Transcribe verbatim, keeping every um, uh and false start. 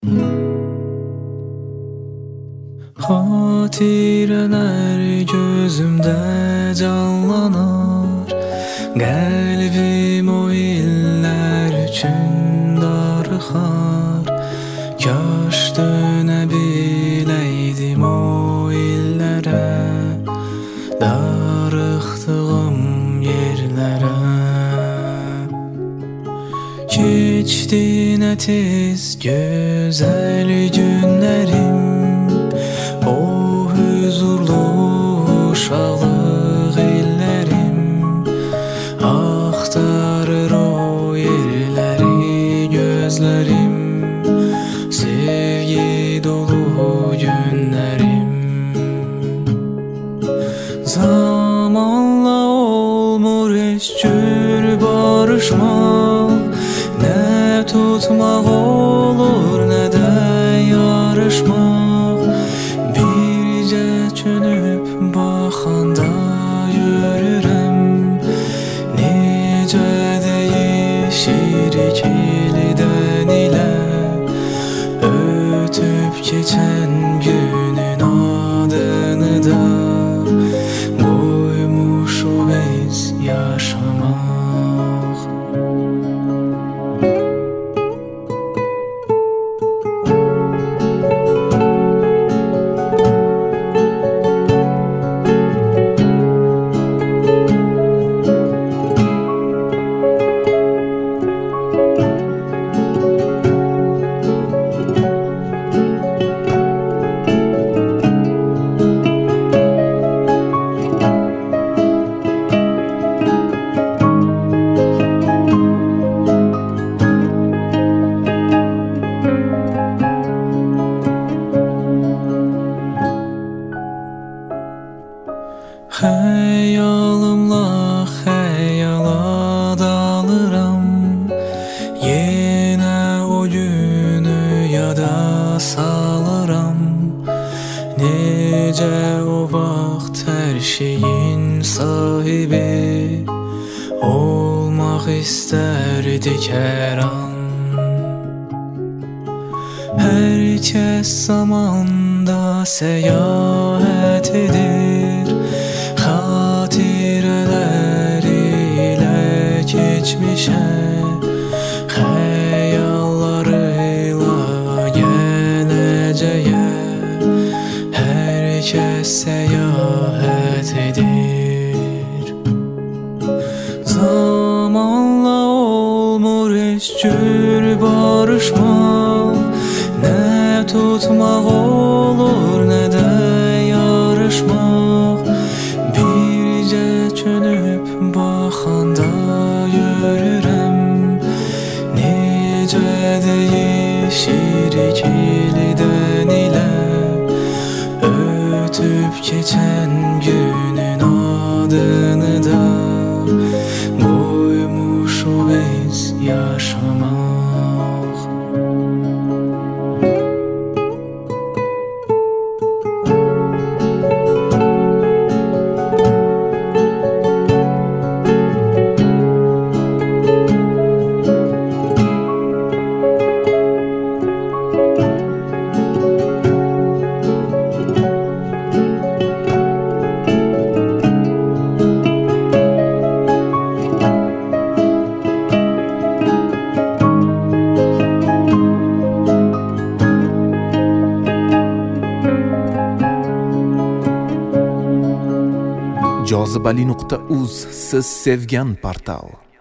Hatireler gözümde canlanar, kalbim o iller üçün darıxar. Kaş dönebileydim o illere, darıxdığım yerlere. Keçdi ne tez güzel günlerim, o huzurlu uşaqlıq illərim. Axtarır o yerləri gözlərim, sevgi dolu günlərim. Zamanla olmur heç cür barışmaq, nə tutmaq olur nə də yarışmaq. Bircə çönüb baxanda görürəm, necə dəyişir ikilidən ilə ötüb keçən günün adını da qoymuşuq biz yaşamaq. Xəyalımla xəyala dalıram, yenə o günü yada salıram. Necə o vaxt hər şeyin sahibi olmaq istərdik hər an. Hər kəs zamanda səyahət edir, xatirələr ilə keçmişə, xəyallarıyla gələcəyə. Hər kəs səyahət edir. Zamanla olmur heç cür barışmaq, nə tutmaq olur nə də yarışmaq. Bircə çönüb baxanda görürəm, necə dəyişir ikilidən ilə ötüb keçən günün adını da qoymuşuq biz yaşamaq. jozibali nuqta uz siz sevgan portal.